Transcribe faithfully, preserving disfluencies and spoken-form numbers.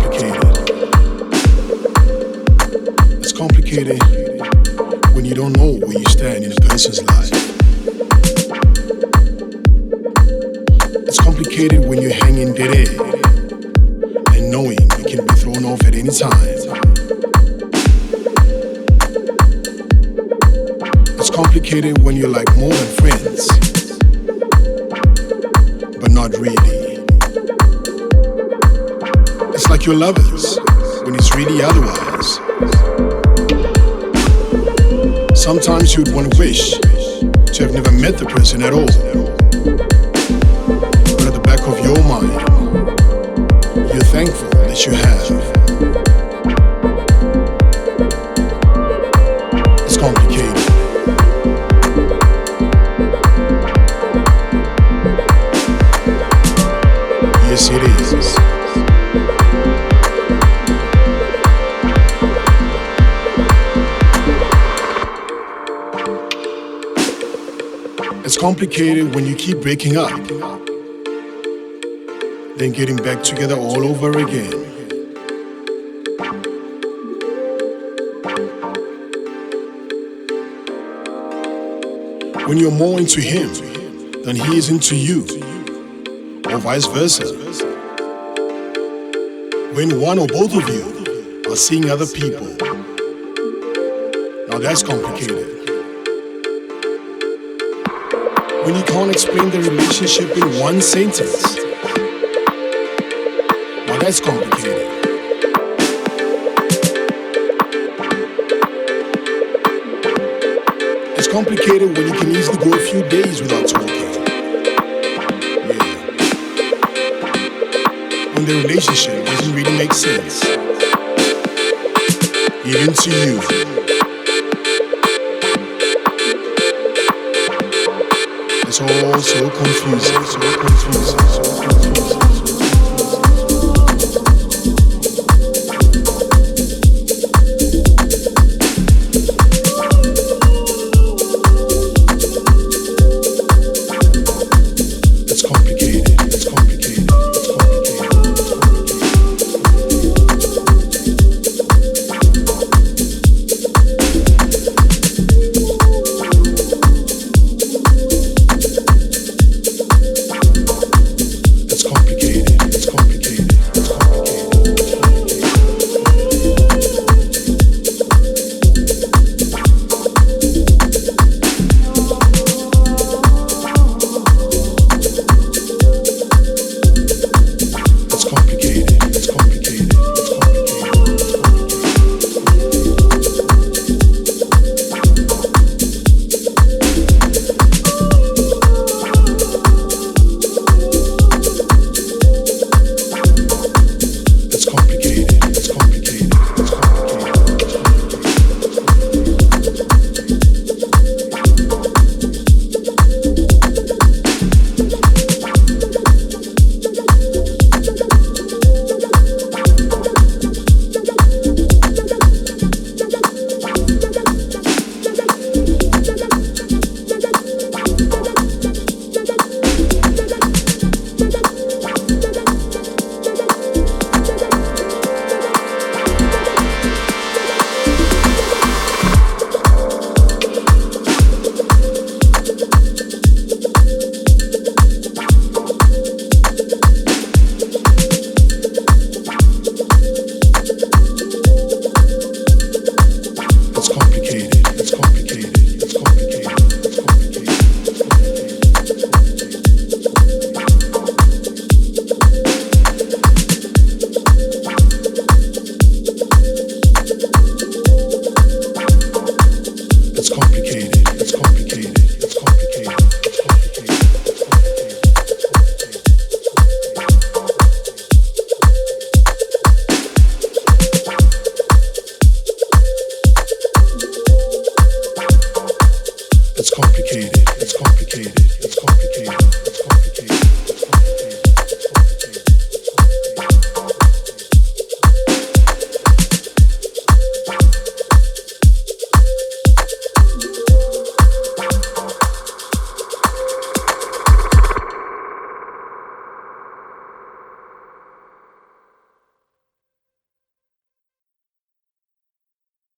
complicated. It's complicated when you don't know where you stand in a person's life. It's complicated when you're hanging dead end and knowing you can be thrown off at any time. It's complicated when you're like more than friends, but not really. It's like you're lovers when it's really otherwise. Sometimes you'd want to wish to have never met the person at all. But at the back of your mind, you're thankful that you have. It's complicated. Yes, it is. It's complicated when you keep breaking up, then getting back together all over again. When you're more into him than he is into you, or vice versa. When one or both of you are seeing other people. Now that's complicated. When you can't explain the relationship in one sentence. Now that's complicated. It's complicated when you can easily go a few days without talking. Yeah. When the relationship doesn't really make sense. Even to you. It's all so confusing, so confusing, so confusing.